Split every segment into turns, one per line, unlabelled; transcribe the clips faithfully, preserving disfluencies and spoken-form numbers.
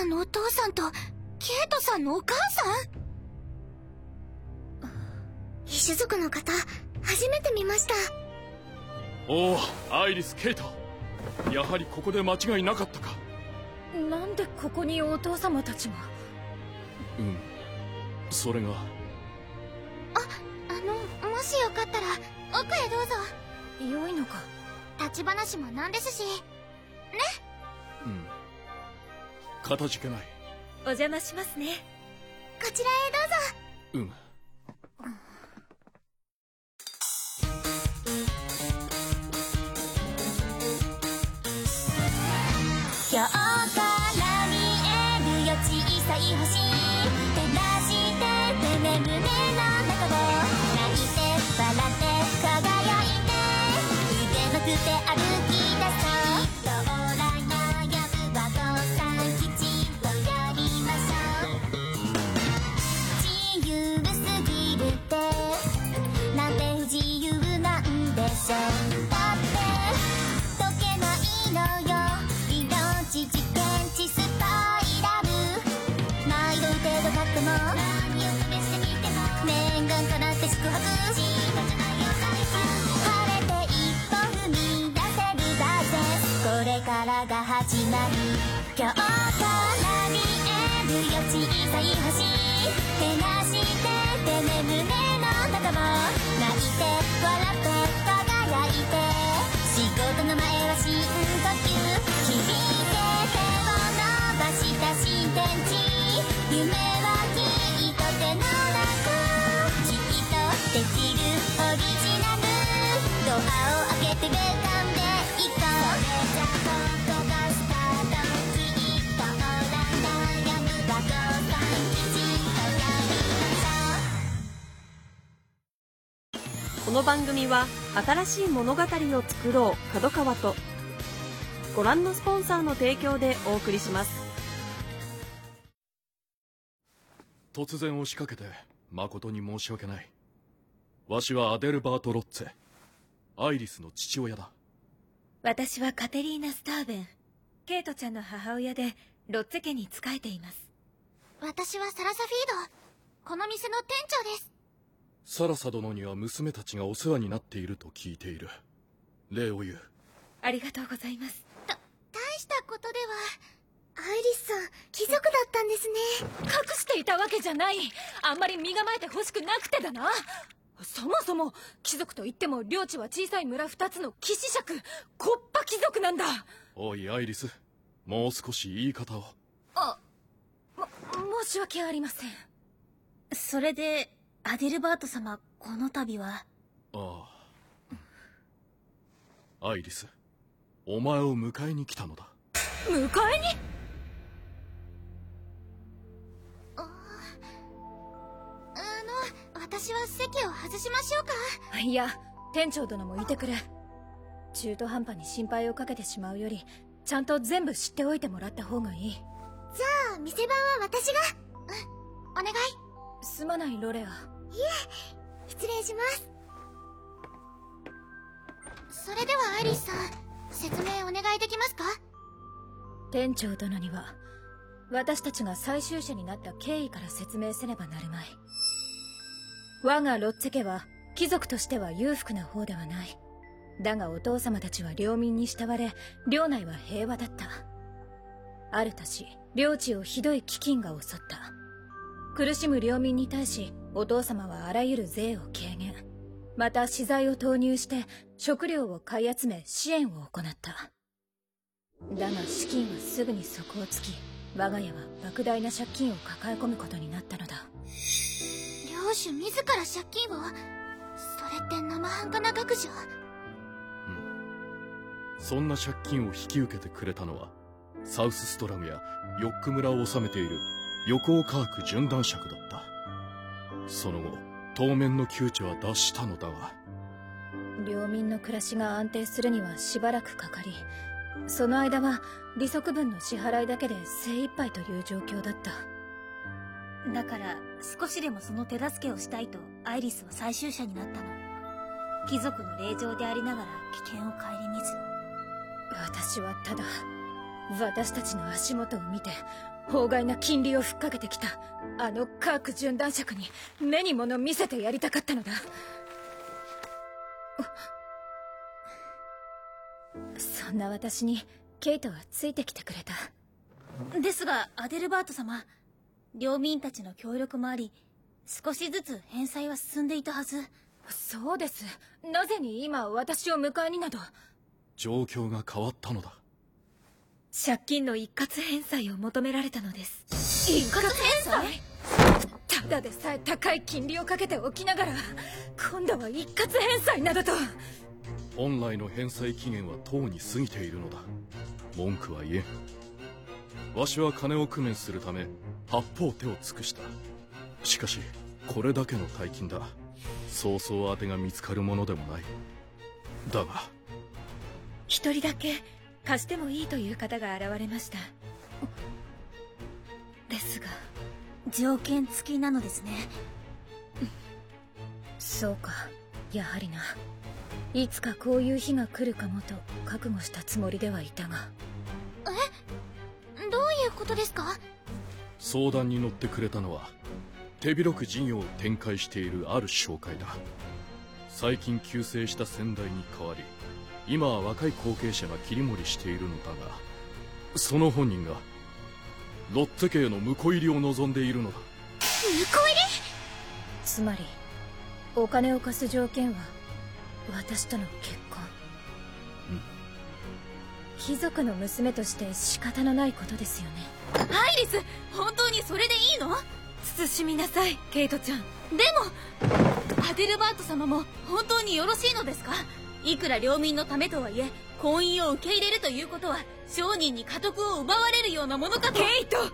さんのお父さんとケイトさんのお母さん。異種族の方、初めて見ました。
おお、アイリス・ケイト、やはりここで間違いなかったか。
なんでここにお父様たちが。
うん、それが。あ、
あの、もしよかったら奥へどうぞ。
良いのか。
立ち話もなんですしね。
うん、かたじけない。
お邪魔しますね。
こちらへどうぞ。
うん。
今日から見えるよ小さい星、照らしててね胸の中を泣いて笑って輝いて腕のくて歩き出そう。将来悩む和合さんきちんとやりましょう。自由すぎるってなんて不自由なんでしょう。だって解けないのよ実験値スパイラル。難易度程度かっても何を試してみても念願かなって宿泊しなくないよ回復。晴れて一歩踏み出せる大ゼス。これからが始まる。今日から見えるよ小さい星、照らしててね胸の中も泣いて笑って輝いて仕事の前は深呼吸。響いて新天地、夢はきっと手の中、きっとできるオリジナル。ドアを開けてウェルカムで行こう。それじゃ本当がスタート。きっとオーラ悩む和合さんきちんとやりましょう。
この番組は新しい物語を作ろう角川とご覧のスポンサーの提供でお送りします。
突然押しかけて誠に申し訳ない。わしはアデルバート・ロッツェ、アイリスの父親だ。
私はカテリーナ・スターベン、ケイトちゃんの母親でロッツェ家に仕えています。
私はサラサフィード、この店の店長です。
サラサ殿には娘たちがお世話になっていると聞いている。礼を言う。
ありがとうございます。
た大したことでは。アイリスさん、貴族だったんですね。
隠していたわけじゃない。あんまり身構えて欲しくなくてだな。そもそも貴族といっても領地は小さい村二つの騎士爵、コッパ貴族なんだ。
おいアイリス、もう少し言い方を。
あ、も申し訳ありません。
それでアデルバート様、この度は。
ああ、アイリス、お前を迎えに来たのだ。
迎えに？
私は席を外しましょうか。
いや、店長殿もいてくれ。中途半端に心配をかけてしまうよりちゃんと全部知っておいてもらった方がいい。
じゃあ店番は私が。うん、お願い。
すまないロレア。い
え、失礼します。それではアイリスさん、説明お願いできますか？
店長殿には私たちが最終者になった経緯から説明せねばなるまい。我がロッツェ家は貴族としては裕福な方ではない。だがお父様たちは領民に慕われ、領内は平和だった。ある年、領地をひどい飢饉が襲った。苦しむ領民に対しお父様はあらゆる税を軽減、また資材を投入して食料を買い集め支援を行った。だが資金はすぐに底をつき、我が家は莫大な借金を抱え込むことになったのだ。
領主自ら借金を？それって生半可な額じゃ。
うん、そんな借金を引き受けてくれたのはサウスストラムやヨック村を治めている横尾科学準男爵だった。その後当面の窮地は脱したのだが、
領民の暮らしが安定するにはしばらくかかり、その間は利息分の支払いだけで精一杯という状況だった。
だから少しでもその手助けをしたいとアイリスは最終者になったの。貴族の令嬢でありながら危険を顧みず。
私はただ私たちの足元を見て法外な金利をふっかけてきたあのカーク準男爵に目に物見せてやりたかったのだ。そんな私にケイトはついてきてくれた。
ですがアデルバート様、領民たちの協力もあり少しずつ返済は進んでいたはず。
そうです。なぜに今私を迎えになど。
状況が変わったのだ。
借金の一括返済を求められたのです。一括返済？ただでさえ高い金利をかけておきながら今度は一括返済などと。
本来の返済期限はとうに過ぎているのだ。文句は言えん。わしは金を工面するため八方手を尽くした。しかしこれだけの大金だ。そうそう当てが見つかるものでもない。だが
一人だけ貸してもいいという方が現れました。ですが
条件付きなのですね。
そうか、やはりな。いつかこういう日が来るかもと覚悟したつもりではいたが。
え？どういうことですか？
相談に乗ってくれたのは手広く事業を展開しているある商会だ。最近急逝した先代に代わり今は若い後継者が切り盛りしているのだが、その本人がロッテ家への婿入りを望んでいるのだ。
婿入り？
つまりお金を貸す条件は私との結婚。
うん。
貴族の娘として仕方のないことですよね。
アイリス、本当にそれでいいの？
慎みなさい、ケイトちゃん。
でもアデルバート様も本当によろしいのですか？いくら領民のためとはいえ婚姻を受け入れるということは商人に家督を奪われるようなものかと。
ケイト！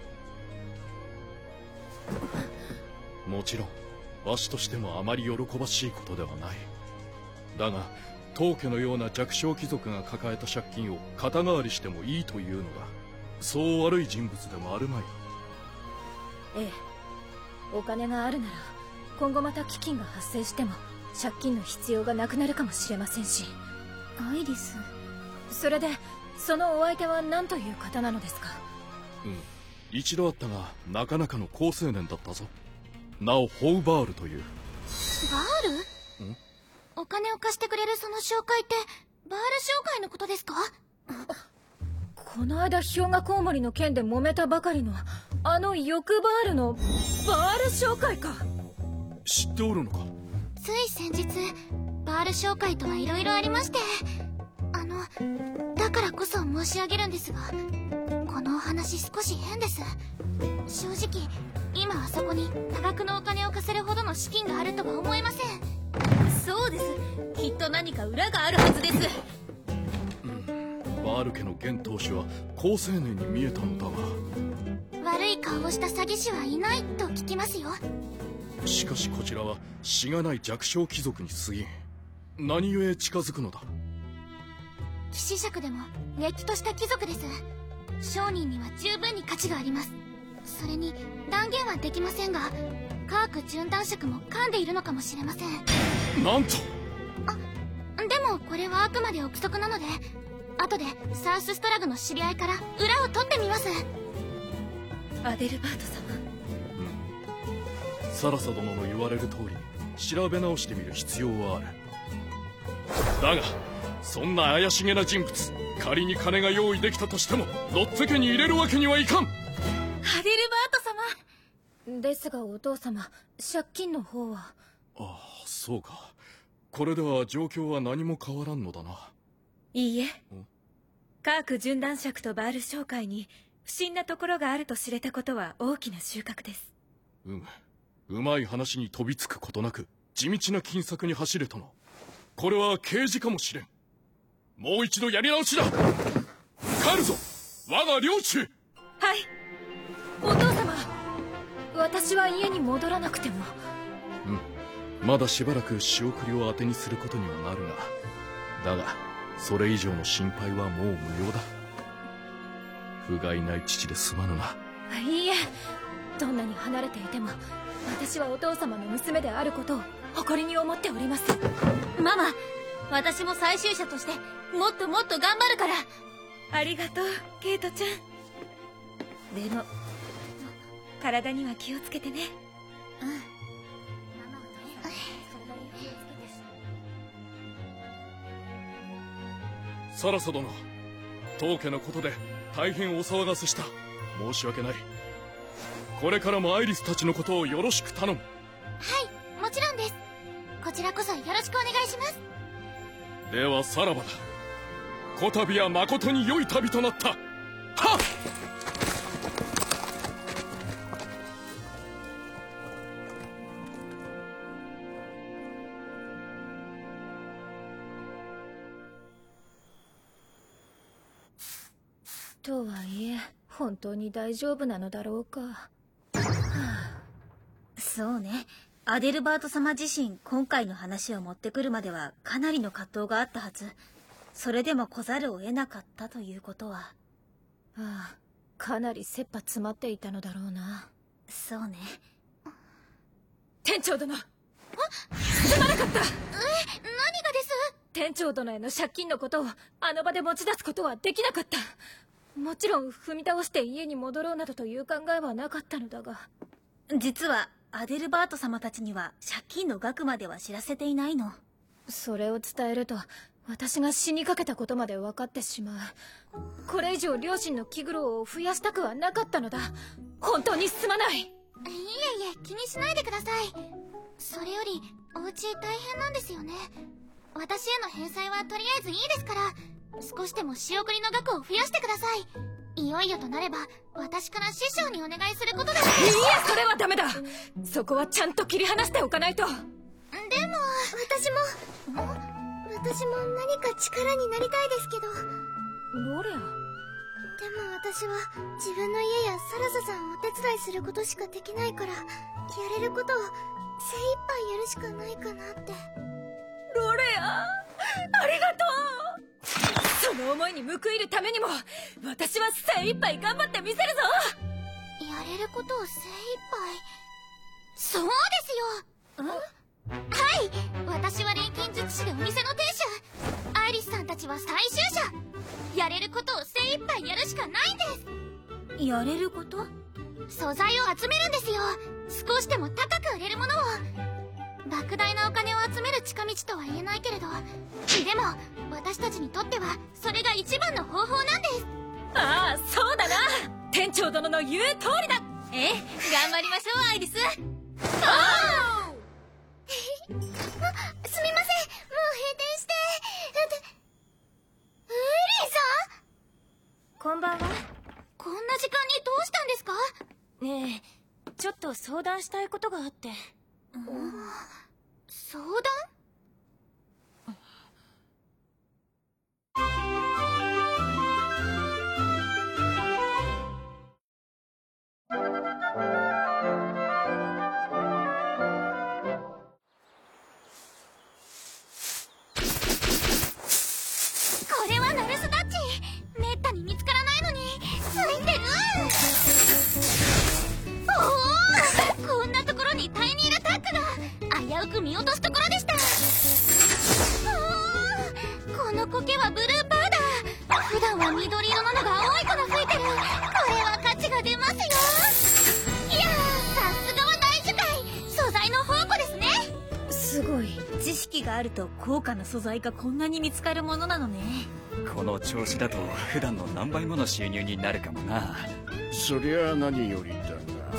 もちろんわしとしてもあまり喜ばしいことではない。だが当家のような弱小貴族が抱えた借金を肩代わりしてもいいというのだ。そう悪い人物でもあるまい。
ええ、お金があるなら今後また飢饉が発生しても借金の必要がなくなるかもしれませんし。
アイリス、
それでそのお相手は何という方なのですか？
うん、一度会ったがなかなかの好青年だったぞ。なおホウバールという。
バール？
ん？
お金を貸してくれるその商会ってバール商会のことですか？
この間氷河コウモリの件で揉めたばかりのあの欲バールのバール商会か。
知っておるのか？
つい先日バール商会とは色々ありまして、あのだからこそ申し上げるんですが、このお話少し変です。正直今あそこに多額のお金を貸せるほどの資金があるとは思えません。
そうです。きっと何か裏があるはずです。
うん、バール家の現当主は好青年に見えたのだが、
悪い顔をした詐欺師はいないと聞きますよ。
しかしこちらはしがない弱小貴族に過ぎん。何故近づくのだ？
騎士爵でもれっきとした貴族です。商人には十分に価値があります。それに断言はできませんがカーク準男爵も噛んでいるのかもしれません。
なんと！
あ、でもこれはあくまで憶測なので後でサウスストラグの知り合いから裏を取ってみます。
アデルバート様。
うん、サラサ殿の言われる通り調べ直してみる必要はある。だがそんな怪しげな人物、仮に金が用意できたとしてもロッテ家に入れるわけにはいかん。
アデルバート様
ですがお父様、借金の方は。
ああ、そうか。これでは状況は何も変わらんのだな。
いいえ、カーク準男爵とバール商会に不審なところがあると知れたことは大きな収穫です。
うむ、うまい話に飛びつくことなく地道な金策に走れたの。これは刑事かもしれん。もう一度やり直しだ。帰るぞ我が領主。
はい、お父様。私は家に戻らなくても。
うん、まだしばらく仕送りを当てにすることにはなるが、だがそれ以上の心配はもう無用だ。不甲斐ない父ですまぬな。
いいえ、どんなに離れていても私はお父様の娘であることを誇りに思っております。
ママ、私も再就者としてもっともっと頑張るから。
ありがとう、ケイトちゃん。でも体には気をつけてね。
うん。
サラサ殿、当家のことで大変お騒がせした。申し訳ない。これからもアイリスたちのことをよろしく頼む。
はい、もちろんです。こちらこそよろしくお願いします。
ではさらばだ。こたびは誠に良い旅となった。はっ！
とはいえ本当に大丈夫なのだろうか。はあ、
そうね。アデルバート様自身今回の話を持ってくるまではかなりの葛藤があったはず。それでも来ざるを得なかったということは。
ああ、かなり切羽詰まっていたのだろうな。
そうね。
店長殿、あ、すまなかった。え、何がです？
店
長殿への借金のことをあの場で持ち出すことはできなかった。もちろん踏み倒して家に戻ろうなどという考えはなかったのだが、
実はアデルバート様たちには借金の額までは知らせていないの。
それを伝えると私が死にかけたことまで分かってしまう。これ以上両親の気苦労を増やしたくはなかったのだ。本当にすまない。いえい
え、気にしないでください。それよりお家大変なんですよね。私への返済はとりあえずいいですから、少しでも仕送りの額を増やしてください。いよいよとなれば私から師匠にお願いすることです。
いいえ、それはダメだ。そこはちゃんと切り離しておかないと。でも
私も私も何か力になりたいですけど。
ロレア。
でも私は自分の家やサラサさんをお手伝いすることしかできないから、やれることを精一杯やるしかないかなって。
ロレア、ありがとう。その思いに報いるためにも私は精一杯頑張ってみせるぞ。
やれることを精一杯。そうですよ。ん？はい、私は錬金術師でお店の店主。アイリスさんたちは最終者。やれることを精一杯やるしかないんです。
やれること？
素材を集めるんですよ。少しでも高く売れるものを。莫大なお金を集める近道とは言えないけれど、でも私たちにとってはそれが一番の方法なんです。
ああ、そうだな。店長殿の言う通りだ。
ええ、頑張りましょうアイリス。
あすみません、もう閉店して。エリーさん、
こんばんは。
こんな時間にどうしたんですか？
ねえ、ちょっと相談したいことがあって。
うん、相談？これはナルスダッチ。めったに見つからないのについてる。おお、こんなところにタイニールタックが。危うく見落とすところでした。おお、この苔はブルーパウダー。普段は緑色なのが青い粉吹いてる。これは価値が出ますよ。いやー、さすがは大樹海。素材の宝庫ですね。
すごい。
知識があると高価な素材がこんなに見つかるものなのね。
この調子だと普段の何倍もの収入になるかもな。
そりゃ何よりだが、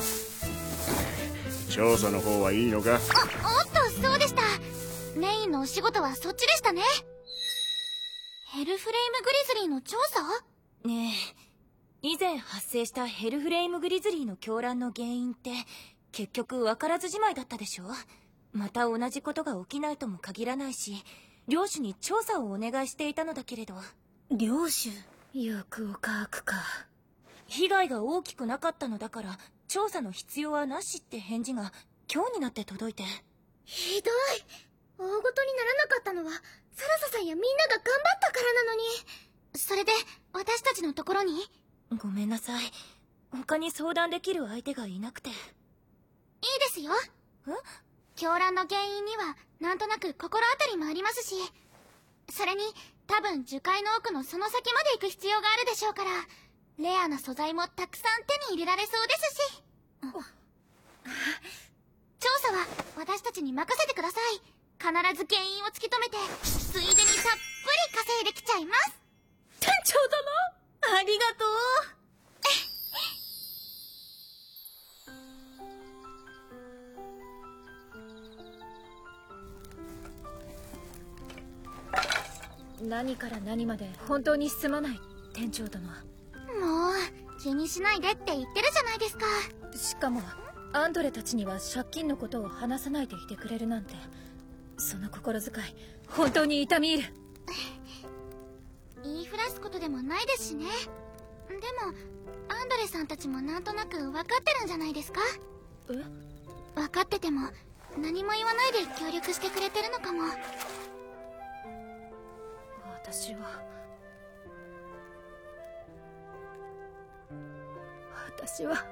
調査の方はいいのか？お、おっ
と、そうでした。メインのお仕事はそっちでしたね。ヘルフレイムグリズリーの調査？
ねえ、以前発生したヘルフレイムグリズリーの狂乱の原因って結局分からずじまいだったでしょ。また同じことが起きないとも限らないし、領主に調査をお願いしていたのだけれど。
領主？
欲をかくか。被害が大きくなかったのだから調査の必要はなしって返事が今日になって届いて。
ひどい。大ごとにならなかったのはサラサさんやみんなが頑張ったからなのに。それで私たちのところに？
ごめんなさい、他に相談できる相手がいなくて。いい
ですよ。
え？
狂乱の原因にはなんとなく心当たりもありますし、それに多分樹海の奥のその先まで行く必要があるでしょうから、レアな素材もたくさん手に入れられそうですし。 調査は私たちに任せてください。必ず原因を突き止めてついでにたっぷり稼いできちゃいます。
店長殿、ありがとう。
何から何まで本当にすまない、店長殿。
もう気にしないでって言ってるじゃないですか。
しかもアンドレたちには借金のことを話さないでいてくれるなんて、その心遣い本当に痛み入る。
言いふらすことでもないですしね。でもアンドレさんたちもなんとなく分かってるんじゃないですか。
え？
分かってても何も言わないで協力してくれてるのかも。
私は私は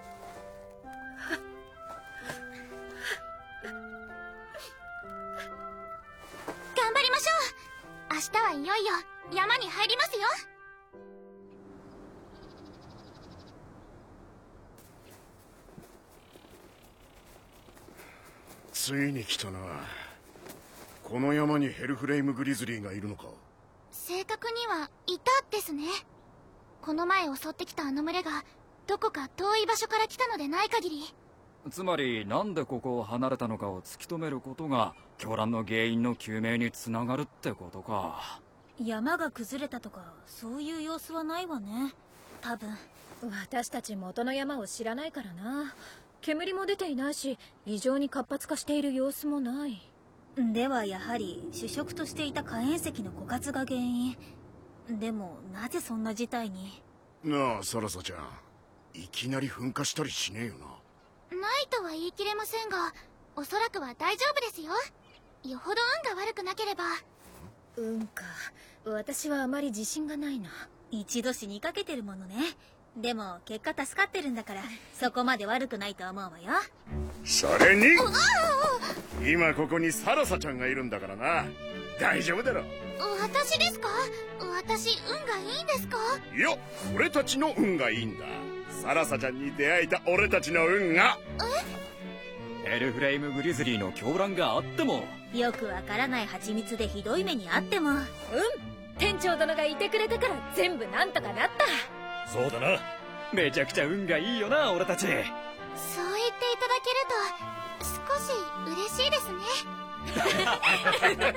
頑張りましょう。明日はいよいよ山に入りますよ。
ついに来たな。この山にヘルフレイムグリズリーがいるのか。
正確にはいたですね。この前襲ってきたあの群れがどこか遠い場所から来たのでない限り。
つまりなんでここを離れたのかを突き止めることが狂乱の原因の究明につながるってことか。
山が崩れたとかそういう様子はないわね、多分。
私たち元の山を知らないからな。煙も出ていないし異常に活発化している様子もない。
ではやはり主食としていた火炎石の枯渇が原因。でもなぜそんな事態に。
なあサラサちゃん、いきなり噴火したりしねえよな。
ないとは言い切れませんが、おそらくは大丈夫ですよ。よほど運が悪くなければ。
運か。私はあまり自信がないな。
一度死にかけてるものね。でも結果助かってるんだからそこまで悪くないと思うわよ。
それに今ここにサラサちゃんがいるんだからな。大丈夫だろ。
私ですか？私運がいいんですか？
いや、俺たちの運がいいんだ。サラサちゃんに出会えた俺たちの運が。
え？ヘルフレイムグリズリーの狂乱があっても、
よくわからない蜂蜜でひどい目にあっても。うん、
店長殿がいてくれたから全部なんとかなった。
そうだな。めちゃくちゃ運がいいよな俺たち。
そう言っていただけると少し嬉しいですね。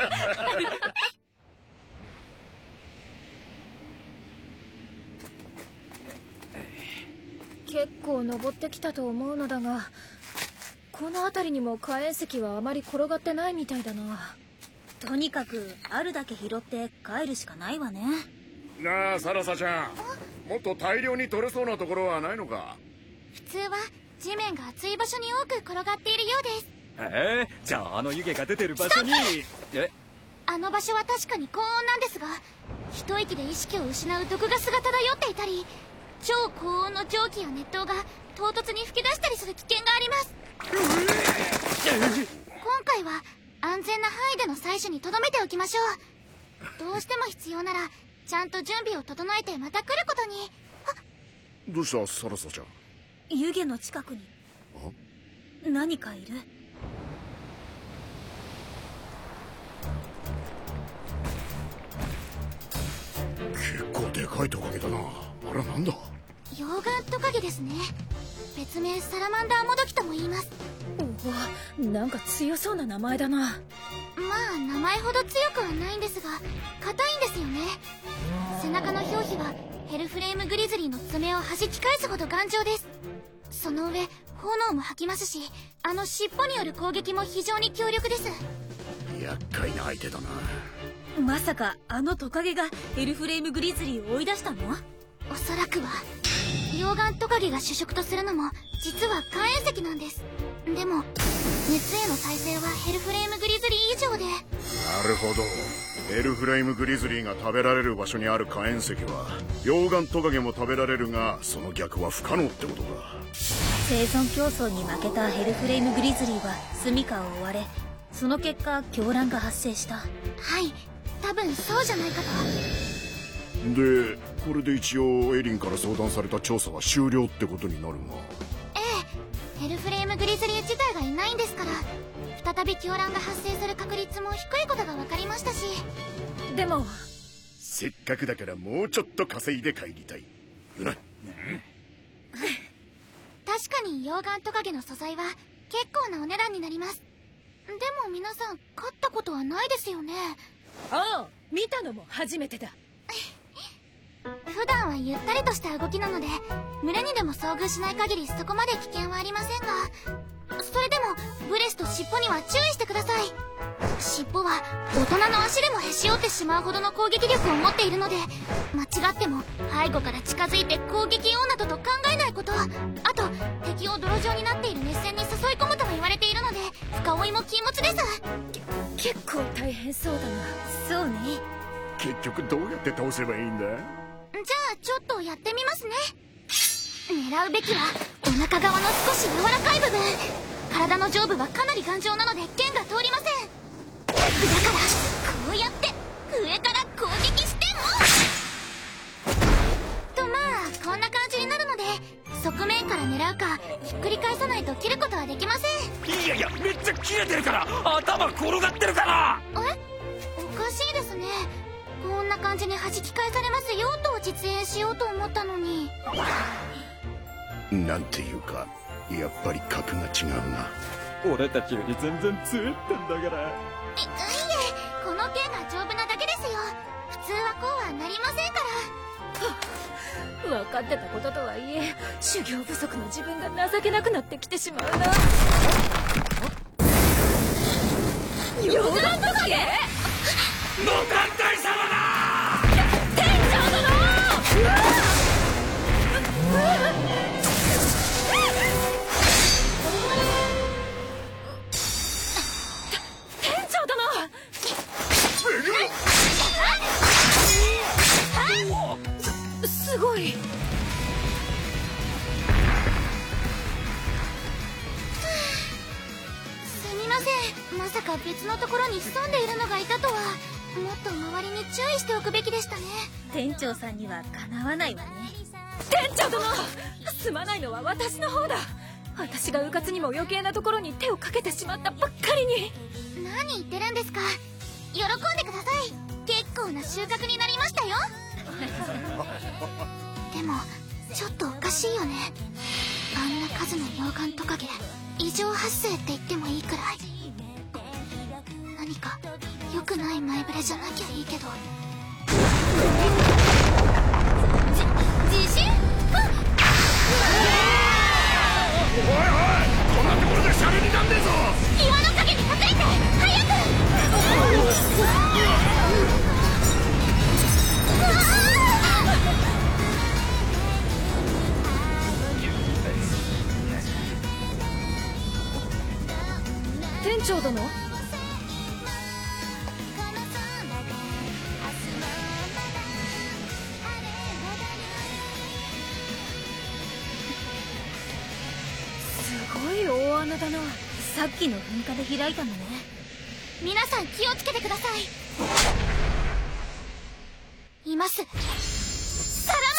結構登ってきたと思うのだが、この辺りにも火炎石はあまり転がってないみたいだな。
とにかくあるだけ拾って帰るしかないわね。
なあサラサちゃん、もっと大量に取れそうなところはないのか。
普通は地面が熱い場所に多く転がっているようです。
ええ、じゃああの湯気が出てる場所に。え？
あの場所は確かに高温なんですが、一息で意識を失う毒ガスが漂っていたり、超高温の蒸気や熱湯が唐突に噴き出したりする危険があります。今回は安全な範囲での採取に留めておきましょう。どうしても必要ならちゃんと準備を整えてまた来ることに。
どうしたサラサちゃん。
湯気の近くに何かいる。
結構でかいトカゲだな。あれなんだ。
溶岩トカゲですね。別名サラマンダーモドキとも言います。
おお、なんか強そうな名前だな。
まあ名前ほど強くはないんですが硬いんですよね。背中の表皮はヘルフレイムグリズリーの爪を弾き返すほど頑丈です。その上炎も吐きますし、あの尻尾による攻撃も非常に強力です。
厄介な相手だな。
まさかあのトカゲがヘルフレイムグリズリーを追い出したの？
おそらくは。溶岩トカゲが主食とするのも実は火炎石なんです。でも熱への耐性はヘルフレイムグリズリー以上で。
なるほど。ヘルフレイムグリズリーが食べられる場所にある火炎石は溶岩トカゲも食べられるが、その逆は不可能ってことか。
生存競争に負けたヘルフレイムグリズリーは住処を追われ、その結果狂乱が発生した。
はい、多分そうじゃないかと。
でこれで一応エリンから相談された調査は終了ってことになるが。
ええ、 ヘルフレームグリズリー自体がいないんですから、再び狂乱が発生する確率も低いことが分かりましたし。
でも
せっかくだからもうちょっと稼いで帰りたい。うな。
確かに溶岩トカゲの素材は結構なお値段になります。でも皆さん飼ったことはないですよね。
ああ、見たのも初めてだ。
普段はゆったりとした動きなので、群れにでも遭遇しない限りそこまで危険はありませんが、それでもブレスと尻尾には注意してください。尻尾は大人の足でもへし折ってしまうほどの攻撃力を持っているので、間違っても背後から近づいて攻撃用などと考えないこと、あと敵を泥状になっている熱線に誘い込むとも言われているので、深追いも禁物です。
結構大変そうだな。
そうね。
結局どうやって倒せばいいんだ？
じゃあちょっとやってみますね。狙うべきはお腹側の少し柔らかい部分。体の上部はかなり頑丈なので剣が通りません。だからこうやって上から攻撃してもと、まあこんな感じになるので、側面から狙うかひっくり返さないと切ることはできません。
いやいや、めっちゃ切れてるから頭転がってるから。
え、おかしいですね。こんな感じに弾き返されますよと実演しようと思ったのに。
なんていうか、やっぱり格が違うな。
俺たちより全然強いってんだから。
い、いえ、この剣が丈夫なだけですよ。普通はこうはなりませんから。
分かってたこととはいえ、修行不足の自分が情けなくなってきてしまうな。溶岩トカゲ？
ノカン大様だ！
店長殿！うわ！店長殿！す、すごい。
すみません、まさか別のところに潜んでいるのがいたとは。もっと周りに注意しておくべきでしたね。
店長さんにはかなわないわね。
店長殿！すまないのは私の方だ。私が迂闊にも余計なところに手をかけてしまったばっかりに。
何言ってるんですか。喜んでください。結構な収穫になりましたよ。でもちょっとおかしいよね。あんな数の溶岩トカゲ、異常発生って言ってもいいくらい。何か良くない前触れじゃなきゃいいけど。じ地震？あっ！
おいおい、こんなところでシャレになんねえぞ。
岩の陰に隠れて早く！
店長殿？
すごい大穴だな。さっきの噴火で開いたのね。
皆さん気をつけてください。います。サラマン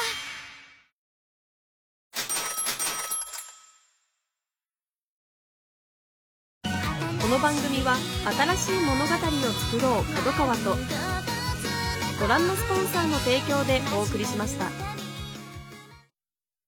ダーが。
この番組は新しい物語を作ろう角川とご覧のスポンサーの提供でお送りしました。